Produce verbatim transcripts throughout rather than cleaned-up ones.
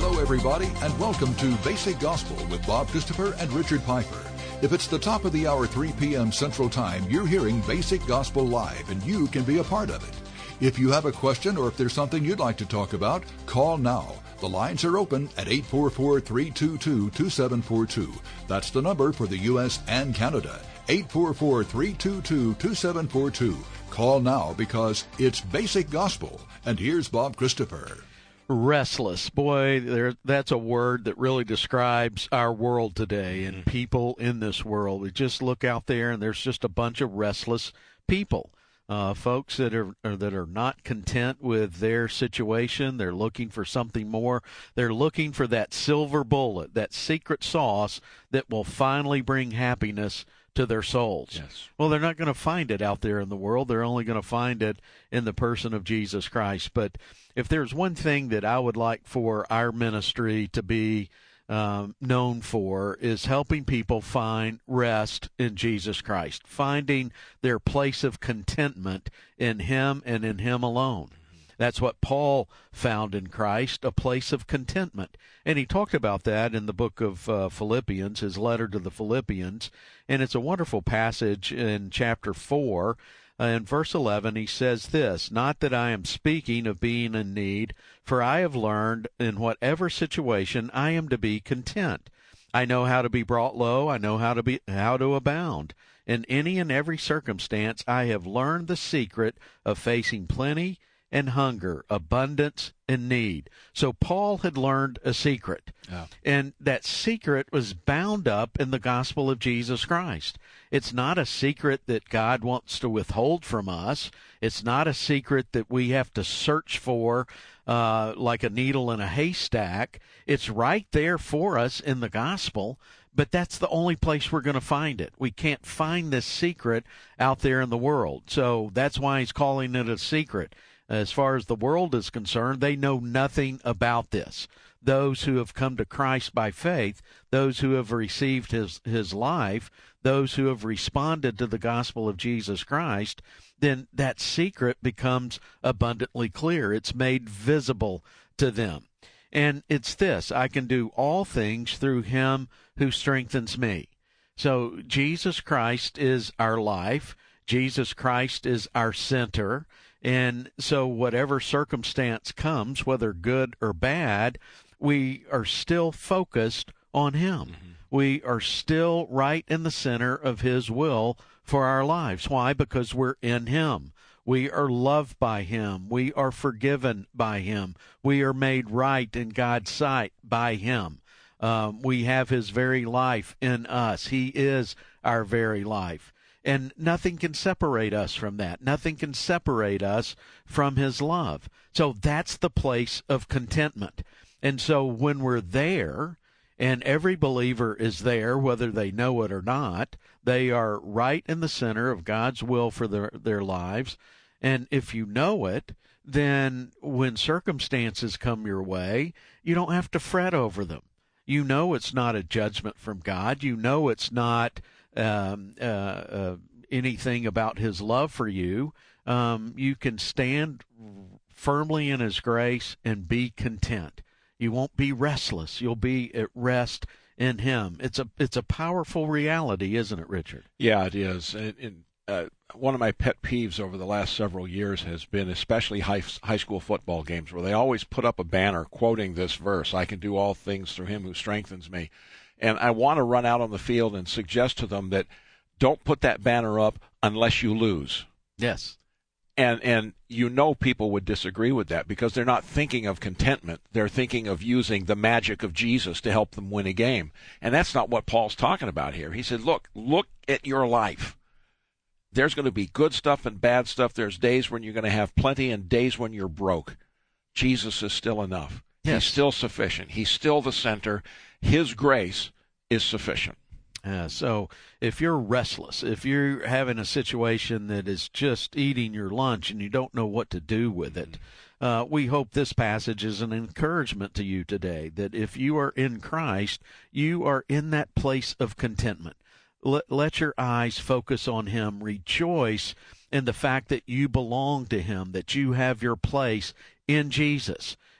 Hello, everybody, and welcome to Basic Gospel with Bob Christopher and Richard Piper. If it's the top of the hour, three p.m. Central Time, you're hearing Basic Gospel Live, and you can be a part of it. If you have a question or if there's something you'd like to talk about, call now. The lines are open at eight four four, three two two, two seven four two. That's the number for the U S and Canada, eight four four, three two two, two seven four two. Call now because it's Basic Gospel. And here's Bob Christopher. Restless. Boy, there, that's a word that really describes our world today and people in this world. We just look out there and there's just a bunch of restless people. Uh, folks that are that are not content with their situation. They're looking for something more. They're looking for that silver bullet, that secret sauce that will finally bring happiness to their souls. Yes. Well, they're not going to find it out there in the world. They're only going to find it in the person of Jesus Christ. But if there's one thing that I would like for our ministry to be um, known for is helping people find rest in Jesus Christ, finding their place of contentment in Him and in Him alone. That's what Paul found in Christ, a place of contentment. And he talked about that in the book of uh, Philippians, his letter to the Philippians. And it's a wonderful passage in chapter four. Uh, in verse eleven, he says this, "Not that I am speaking of being in need, for I have learned in whatever situation I am to be content. I know how to be brought low. I know how to be how to abound. In any and every circumstance, I have learned the secret of facing plenty and hunger, abundance and need." So Paul had learned a secret. Yeah. And that secret was bound up in the gospel of Jesus Christ. It's not a secret that God wants to withhold from us. It's not a secret that we have to search for uh, like a needle in a haystack. It's right there for us in the gospel, but that's the only place we're going to find it. We can't find this secret out there in the world. So that's why he's calling it a secret. As far as the world is concerned, they know nothing about this. Those who have come to Christ by faith, those who have received his, his life, those who have responded to the gospel of Jesus Christ, then that secret becomes abundantly clear. It's made visible to them. And it's this: I can do all things through Him who strengthens me. So Jesus Christ is our life. Jesus Christ is our center. And so whatever circumstance comes, whether good or bad, we are still focused on Him. Mm-hmm. We are still right in the center of His will for our lives. Why? Because we're in Him. We are loved by Him. We are forgiven by Him. We are made right in God's sight by Him. Um, we have His very life in us. He is our very life. And nothing can separate us from that. Nothing can separate us from His love. So that's the place of contentment. And so when we're there, and every believer is there, whether they know it or not, they are right in the center of God's will for their, their lives. And if you know it, then when circumstances come your way, you don't have to fret over them. You know it's not a judgment from God. You know it's not Um, uh, uh, anything about His love for you. Um, you can stand firmly in His grace and be content. You won't be restless. You'll be at rest in Him. It's a it's a powerful reality, isn't it, Richard? Yeah, it is. And, and uh, one of my pet peeves over the last several years has been especially high, high school football games where they always put up a banner quoting this verse, "I can do all things through Him who strengthens me." And I want to run out on the field and suggest to them that don't put that banner up unless you lose. Yes. And and you know people would disagree with that because they're not thinking of contentment. They're thinking of using the magic of Jesus to help them win a game. And that's not what Paul's talking about here. He said, look, look at your life. There's going to be good stuff and bad stuff. There's days when you're going to have plenty and days when you're broke. Jesus is still enough. Yes. He's still sufficient. He's still the center. His grace is sufficient. Uh, so if you're restless, if you're having a situation that is just eating your lunch and you don't know what to do with it, uh, we hope this passage is an encouragement to you today, that if you are in Christ, you are in that place of contentment. Let, let your eyes focus on Him. Rejoice in the fact that you belong to Him, that you have your place in Jesus.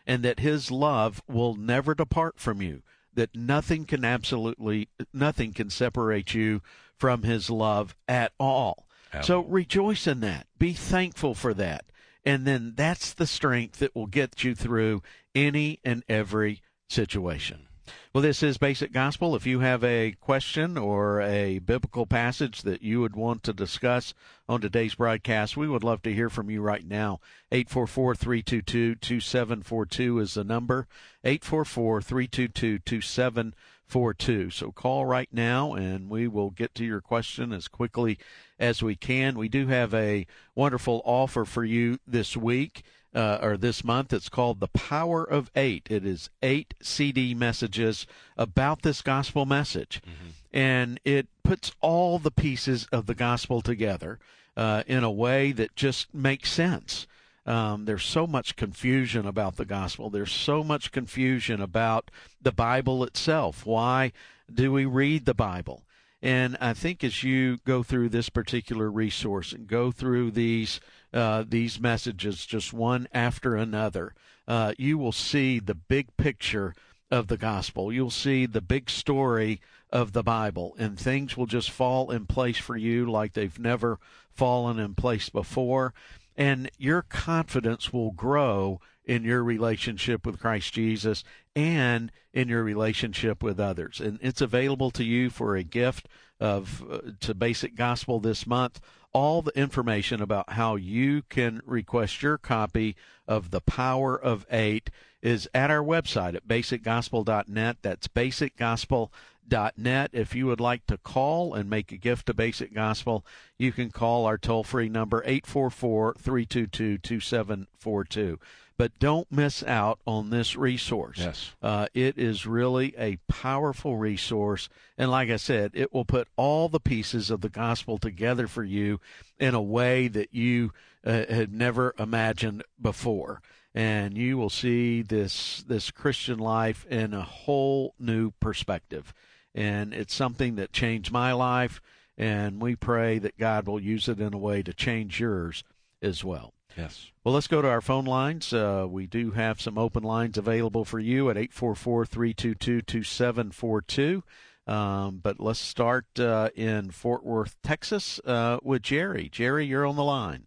and that his love will never depart from you, that nothing can absolutely, nothing can separate you from his love at all. Absolutely. So rejoice in that. Be thankful for that. And then that's the strength that will get you through any and every situation. Well, this is Basic Gospel. If you have a question or a biblical passage that you would want to discuss on today's broadcast, we would love to hear from you right now. eight four four, three two two, two seven four two is the number, eight four four, three two two, two seven four two. So call right now, and we will get to your question as quickly as we can. We do have a wonderful offer for you this week. Uh, or this month. It's called The Power of Eight. It is eight C D messages about this gospel message. Mm-hmm. And it puts all the pieces of the gospel together uh, in a way that just makes sense. Um, there's so much confusion about the gospel. There's so much confusion about the Bible itself. Why do we read the Bible? And I think as you go through this particular resource and go through these uh, these messages just one after another, uh, you will see the big picture of the gospel. You'll see the big story of the Bible, and things will just fall in place for you like they've never fallen in place before. And your confidence will grow in your relationship with Christ Jesus and in your relationship with others. And it's available to you for a gift of uh, to Basic Gospel this month. All the information about how you can request your copy of The Power of Eight is at our website at basic gospel dot net. That's basic gospel dot net. If you would like to call and make a gift to Basic Gospel, you can call our toll-free number, eight four four, three two two, two seven four two. But don't miss out on this resource. Yes. Uh, it is really a powerful resource. And like I said, it will put all the pieces of the gospel together for you in a way that you uh, had never imagined before. And you will see this this Christian life in a whole new perspective. And it's something that changed my life, and we pray that God will use it in a way to change yours as well. Yes. Well, let's go to our phone lines. Uh, we do have some open lines available for you at eight four four, three two two, two seven four two. Um, but let's start uh, in Fort Worth, Texas, uh, with Jerry. Jerry, you're on the line.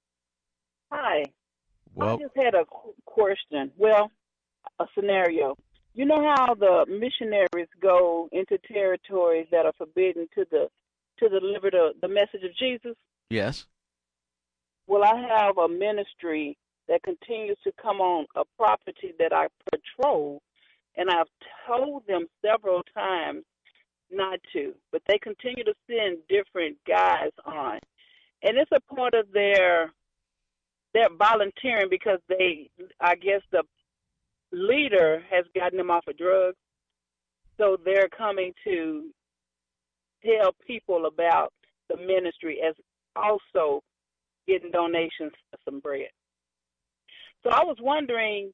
Hi. Well, I just had a question. Well, a scenario. You know how the missionaries go into territories that are forbidden to the to deliver the, the message of Jesus? Yes. Well, I have a ministry that continues to come on a property that I patrol, and I've told them several times not to, but they continue to send different guys on. And it's a part of their their volunteering because they, I guess the leader has gotten them off of drugs, so they're coming to tell people about the ministry as also getting donations for some bread. So I was wondering,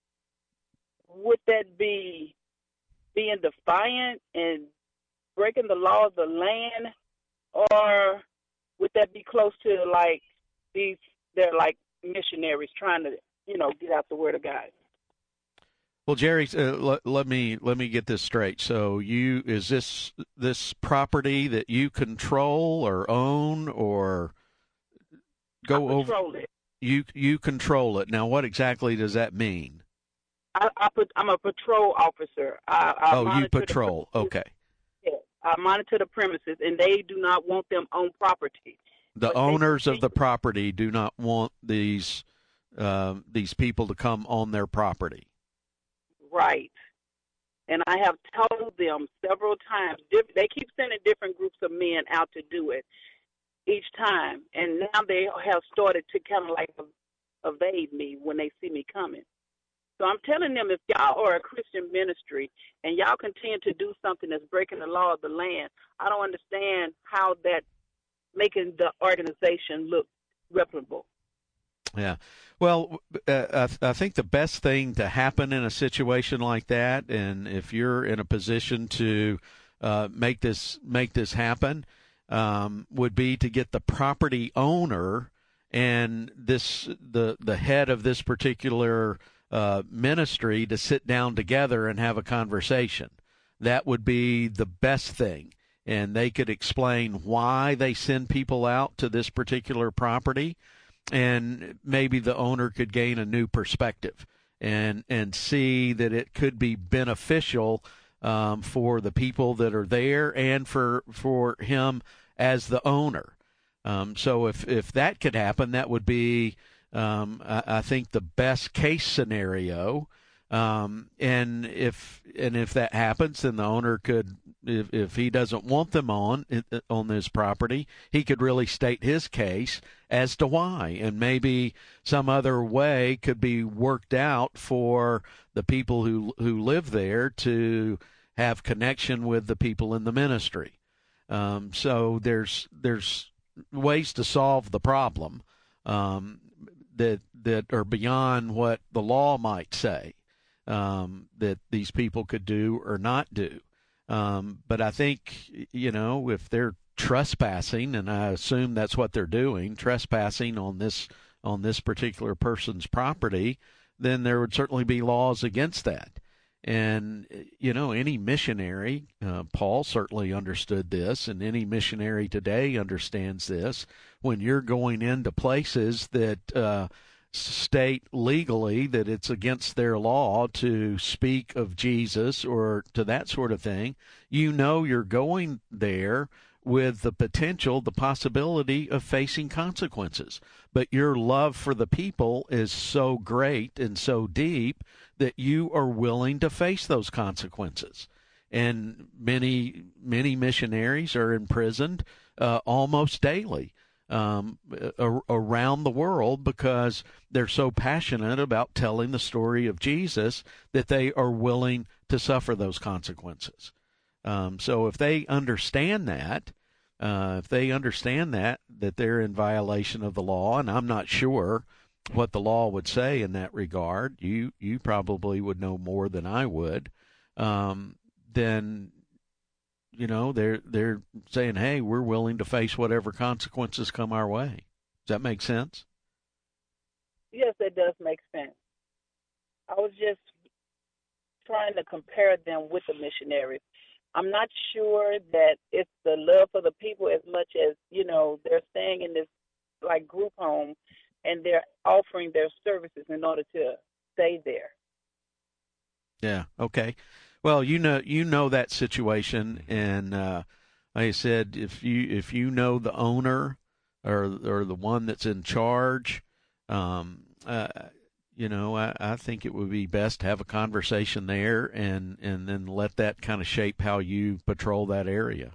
would that be being defiant and breaking the law of the land, or would that be close to like these, they're like missionaries trying to, you know, get out the word of God? Well, Jerry, uh, let, let me let me get this straight. So, you is this this property that you control or own or go I control over? It. You you control it. Now, what exactly does that mean? I, I put, I'm a patrol officer. I, I oh, you patrol. Okay. Yes, I monitor the premises, and they do not want them on property. The but owners of the property do not want these uh, these people to come on their property. Right. And I have told them several times. They keep sending different groups of men out to do it each time. And now they have started to kind of like evade me when they see me coming. So I'm telling them, if y'all are a Christian ministry and y'all continue to do something that's breaking the law of the land, I don't understand how that's making the organization look reputable. Yeah. Well, uh, I, th- I think the best thing to happen in a situation like that, and if you're in a position to uh, make this make this happen, um, would be to get the property owner and this the the head of this particular uh, ministry to sit down together and have a conversation. That would be the best thing. And they could explain why they send people out to this particular property, and maybe the owner could gain a new perspective and and see that it could be beneficial um, for the people that are there and for for him as the owner. Um, so if, if that could happen, that would be, um, I, I think, the best case scenario. Um, and if and if that happens, then the owner could, if, if he doesn't want them on on this property, he could really state his case as to why, and maybe some other way could be worked out for the people who who live there to have connection with the people in the ministry. Um, so there's there's ways to solve the problem um, that that are beyond what the law might say. Um, that these people could do or not do. Um, but I think, you know, if they're trespassing, and I assume that's what they're doing, trespassing on this on this particular person's property, then there would certainly be laws against that. And, you know, any missionary, uh, Paul certainly understood this, and any missionary today understands this. When you're going into places that uh, state legally that it's against their law to speak of Jesus or to that sort of thing, you know you're going there with the potential, the possibility of facing consequences. But your love for the people is so great and so deep that you are willing to face those consequences. And many, many missionaries are imprisoned uh, almost daily. Um, around the world because they're so passionate about telling the story of Jesus that they are willing to suffer those consequences. Um, so if they understand that, uh, if they understand that, that they're in violation of the law, and I'm not sure what the law would say in that regard, you, you probably would know more than I would, um, then you know, they're they're saying, hey, we're willing to face whatever consequences come our way. Does that make sense? Yes, it does make sense. I was just trying to compare them with the missionaries. I'm not sure that it's the love for the people as much as, you know, they're staying in this, like, group home, and they're offering their services in order to stay there. Yeah, okay. Well, you know, you know that situation, and uh, like I said, if you if you know the owner or or the one that's in charge, um, uh, you know, I, I think it would be best to have a conversation there, and and then let that kind of shape how you patrol that area.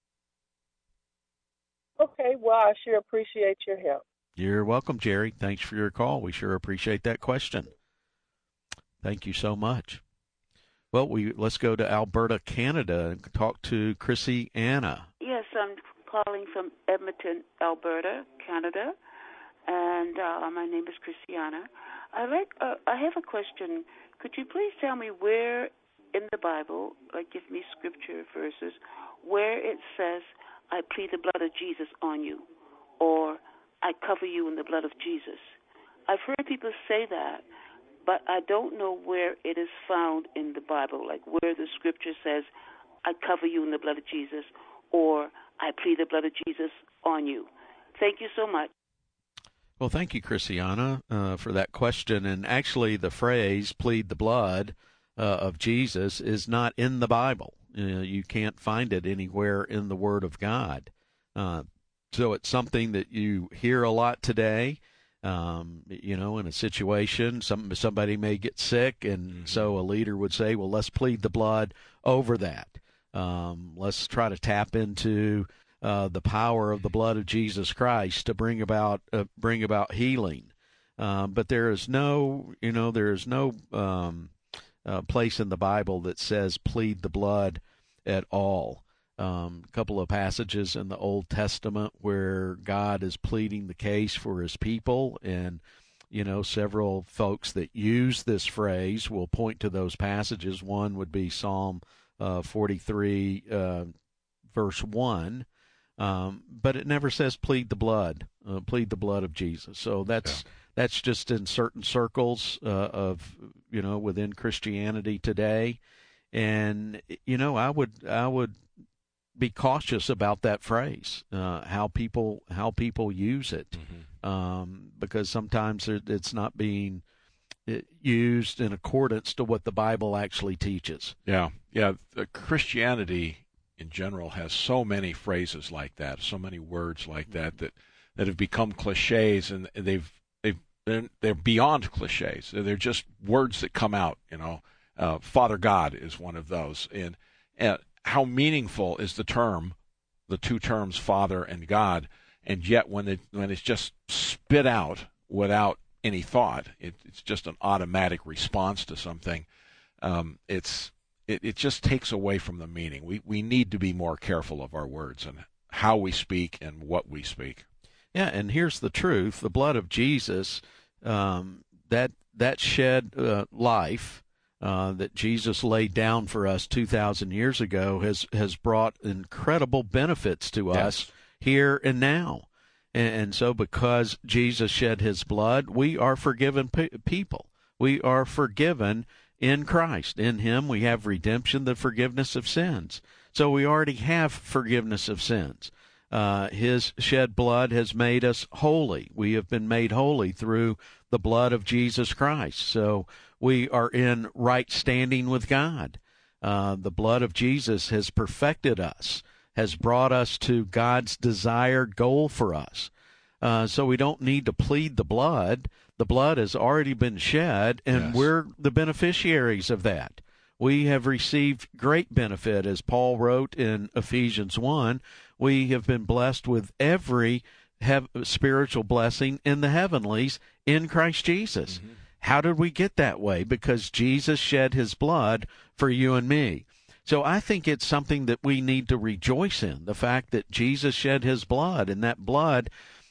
Okay. Well, I sure appreciate your help. You're welcome, Jerry. Thanks for your call. We sure appreciate that question. Thank you so much. Well, we let's go to Alberta, Canada, and talk to Chrissy Anna. Yes, I'm calling from Edmonton, Alberta, Canada, and uh, my name is Christiana. I like. Uh, I have a question. Could you please tell me where in the Bible, like give me scripture verses, where it says, "I plead the blood of Jesus on you," or "I cover you in the blood of Jesus"? I've heard people say that, but I don't know where it is found in the Bible, like where the scripture says, "I cover you in the blood of Jesus," or "I plead the blood of Jesus on you." Thank you so much. Well, thank you, Christiana, uh, for that question. And actually, the phrase "plead the blood uh, of Jesus" is not in the Bible. Uh, you can't find it anywhere in the Word of God. Uh, so it's something that you hear a lot today. Um, you know, in a situation, some somebody may get sick, and mm-hmm. so a leader would say, well, let's plead the blood over that. Um, let's try to tap into uh, the power of the blood of Jesus Christ to bring about uh, bring about healing. Um, but there is no, you know, there is no um, uh, place in the Bible that says plead the blood at all. Um, a couple of passages in the Old Testament where God is pleading the case for his people, and, you know, several folks that use this phrase will point to those passages. One would be Psalm uh, forty-three, uh, verse one, um, but it never says plead the blood, uh, plead the blood of Jesus. So that's, yeah. That's just in certain circles uh, of, you know, within Christianity today. And, you know, I would I would be cautious about that phrase, uh, how people how people use it, mm-hmm. um, because sometimes it's not being used in accordance to what the Bible actually teaches. Yeah, yeah. Christianity in general has so many phrases like that, so many words like that that, that have become cliches, and they've they've they're, they're beyond cliches. They're just words that come out. You know, uh, Father God is one of those, and and how meaningful is the term, the two terms Father and God, and yet when it when it's just spit out without any thought, it, it's just an automatic response to something. Um, it's it, it just takes away from the meaning. We we need to be more careful of our words and how we speak and what we speak. Yeah, and here's the truth: the blood of Jesus, um, that that shed uh, life. Uh, that Jesus laid down for us two thousand years ago has, has brought incredible benefits to yes. us here and now. And, and so because Jesus shed his blood, we are forgiven pe- people. We are forgiven in Christ. In him we have redemption, the forgiveness of sins. So we already have forgiveness of sins. Uh, his shed blood has made us holy. We have been made holy through the blood of Jesus Christ. So we are in right standing with God. Uh, the blood of Jesus has perfected us, has brought us to God's desired goal for us. Uh, so we don't need to plead the blood. The blood has already been shed, and yes. we're the beneficiaries of that. We have received great benefit, as Paul wrote in Ephesians one. We have been blessed with every hev- spiritual blessing in the heavenlies in Christ Jesus. Mm-hmm. How did we get that way? Because Jesus shed his blood for you and me. So I think it's something that we need to rejoice in, the fact that Jesus shed his blood, and that blood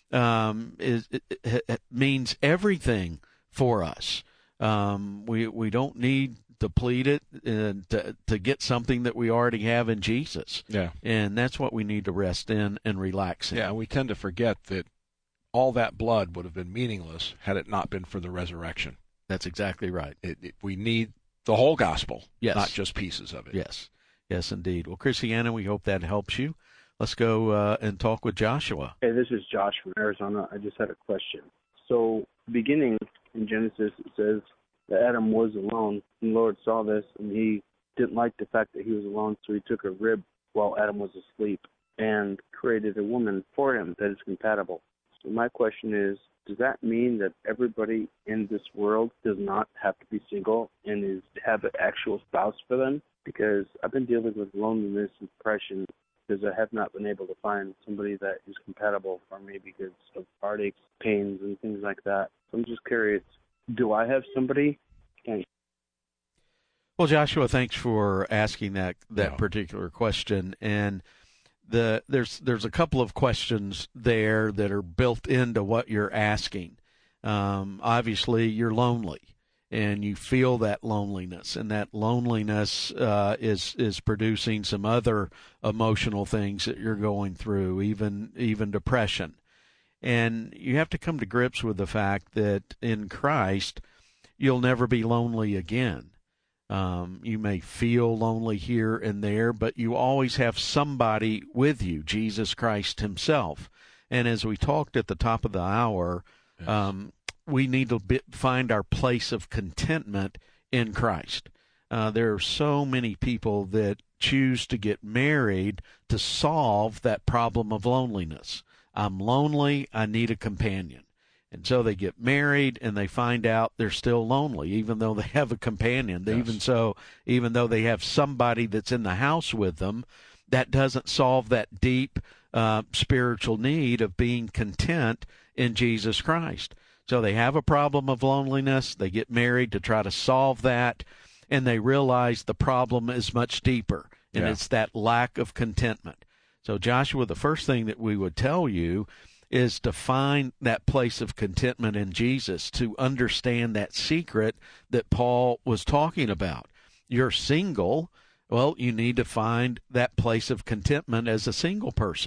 um, is it, it, it means everything for us. Um, we we don't need to plead it and to, to get something that we already have in Jesus. Yeah. And that's what we need to rest in and relax in. Yeah, and we tend to forget that all that blood would have been meaningless had it not been for the resurrection. That's exactly right. It, it, we need the whole gospel, yes. not just pieces of it. Yes, yes, indeed. Well, Christiana, we hope that helps you. Let's go uh, and talk with Joshua. Hey, this is Josh from Arizona. I just had a question. So, beginning in Genesis, it says that Adam was alone, and the Lord saw this, and he didn't like the fact that he was alone, so he took a rib while Adam was asleep and created a woman for him that is compatible. So my question is, does that mean that everybody in this world does not have to be single and is have an actual spouse for them? Because I've been dealing with loneliness and depression because I have not been able to find somebody that is compatible for me because of heartaches, pains, and things like that. So I'm just curious, do I have somebody? Thanks. Well, Joshua, thanks for asking that that yeah. particular question. And The, there's there's a couple of questions there that are built into what you're asking. Um, obviously, you're lonely, and you feel that loneliness, and that loneliness uh, is is producing some other emotional things that you're going through, even even depression. And you have to come to grips with the fact that in Christ, you'll never be lonely again. Um, you may feel lonely here and there, but you always have somebody with you, Jesus Christ himself. And as we talked at the top of the hour, yes. um, we need to be, find our place of contentment in Christ. Uh, there are so many people that choose to get married to solve that problem of loneliness. I'm lonely, I need a companion. And so they get married and they find out they're still lonely, even though they have a companion. Yes. Even so, even though they have somebody that's in the house with them, that doesn't solve that deep uh, spiritual need of being content in Jesus Christ. So they have a problem of loneliness. They get married to try to solve that, and they realize the problem is much deeper, and yeah. it's that lack of contentment. So, Joshua, the first thing that we would tell you is to find that place of contentment in Jesus, to understand that secret that Paul was talking about. You're single, well, you need to find that place of contentment as a single person.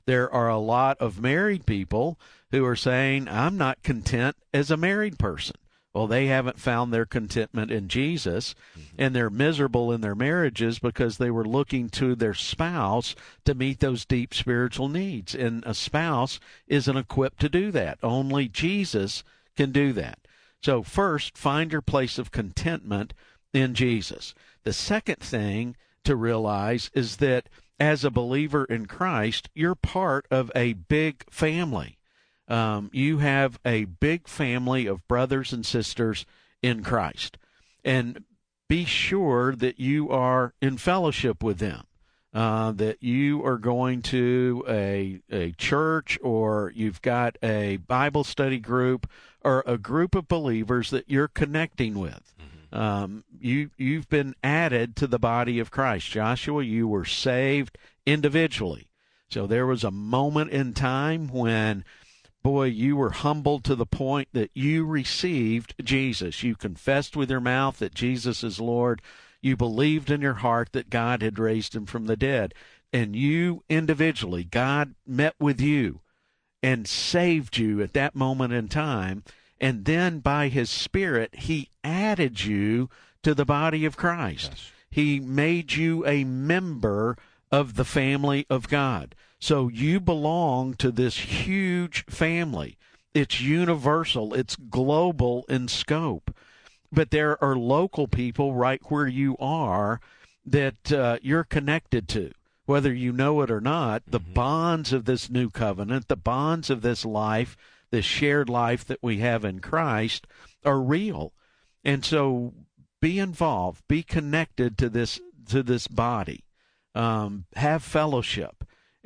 There are a lot of married people who are saying, I'm not content as a married person. Well, they haven't found their contentment in Jesus, mm-hmm. and they're miserable in their marriages because they were looking to their spouse to meet those deep spiritual needs. And a spouse isn't equipped to do that. Only Jesus can do that. So first, find your place of contentment in Jesus. The second thing to realize is that as a believer in Christ, you're part of a big family. Um, you have a big family of brothers and sisters in Christ. And be sure that you are in fellowship with them, uh, that you are going to a, a church, or you've got a Bible study group, or a group of believers that you're connecting with. Mm-hmm. Um, you, you've been added to the body of Christ. Joshua, you were saved individually. So there was a moment in time when, boy, you were humbled to the point that you received Jesus. You confessed with your mouth that Jesus is Lord. You believed in your heart that God had raised him from the dead. And you individually, God met with you and saved you at that moment in time. And then by his Spirit, he added you to the body of Christ. Yes. He made you a member of the family of God. So you belong to this huge family. It's universal. It's global in scope. But there are local people right where you are that uh, you're connected to. Whether you know it or not, the mm-hmm. bonds of this new covenant, the bonds of this life, this shared life that we have in Christ are real. And so be involved, be connected to this to this body. Um, have fellowship.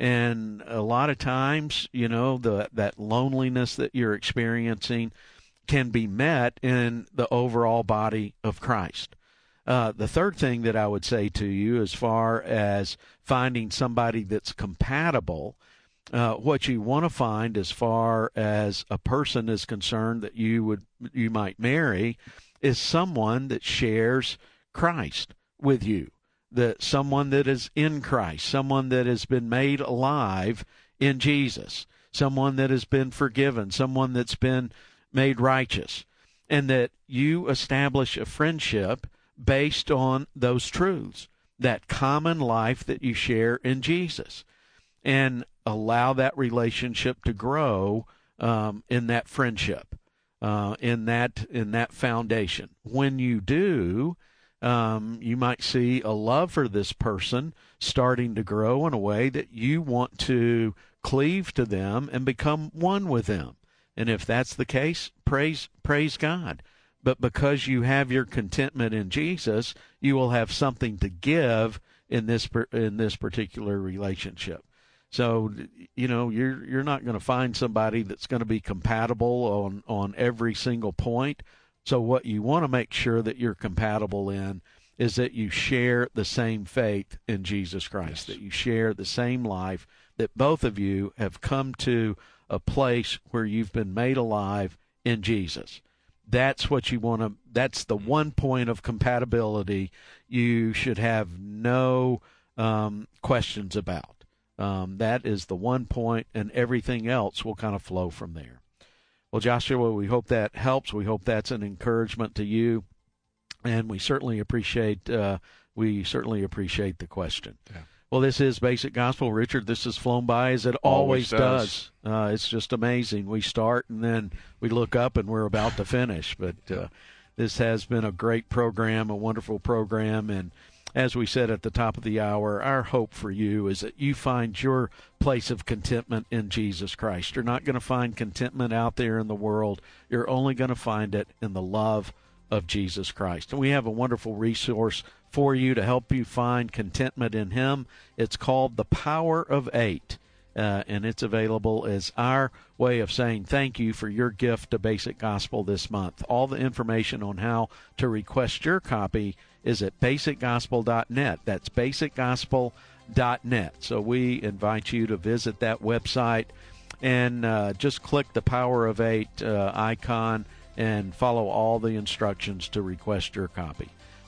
And a lot of times, you know, the that loneliness that you're experiencing can be met in the overall body of Christ. Uh, the third thing that I would say to you, as far as finding somebody that's compatible, uh, what you want to find as far as a person is concerned that you would you might marry is someone that shares Christ with you. That someone that is in Christ, someone that has been made alive in Jesus, someone that has been forgiven, someone that's been made righteous, and that you establish a friendship based on those truths, that common life that you share in Jesus, and allow that relationship to grow um, in that friendship, uh, in that in that foundation. When you do, Um, you might see a love for this person starting to grow in a way that you want to cleave to them and become one with them. And if that's the case, praise praise God. But because you have your contentment in Jesus, you will have something to give in this in this particular relationship. So, you know, you're you're not going to find somebody that's going to be compatible on, on every single point. So what you want to make sure that you're compatible in is that you share the same faith in Jesus Christ, yes. that you share the same life, that both of you have come to a place where you've been made alive in Jesus. That's what you want to, that's the one point of compatibility you should have no um, questions about. Um, that is the one point, and everything else will kind of flow from there. Well, Joshua, we hope that helps. We hope that's an encouragement to you, and we certainly appreciate uh, we certainly appreciate the question. Yeah. Well, this is Basic Gospel, Richard. This has flown by as it always, always does. does. Uh, it's just amazing. We start and then we look up and we're about to finish. But uh, this has been a great program, a wonderful program, and as we said at the top of the hour, our hope for you is that you find your place of contentment in Jesus Christ. You're not going to find contentment out there in the world. You're only going to find it in the love of Jesus Christ. And we have a wonderful resource for you to help you find contentment in Him. It's called The Power of Eight, uh, and it's available as our way of saying thank you for your gift to Basic Gospel this month. All the information on how to request your copy is at basic gospel dot net. That's basic gospel dot net. So we invite you to visit that website and uh, just click the Power of Eight uh, icon and follow all the instructions to request your copy.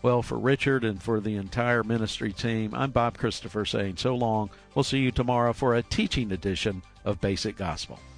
Well, for Richard and for the entire ministry team, I'm Bob Christopher saying so long. We'll see you tomorrow for a teaching edition of Basic Gospel.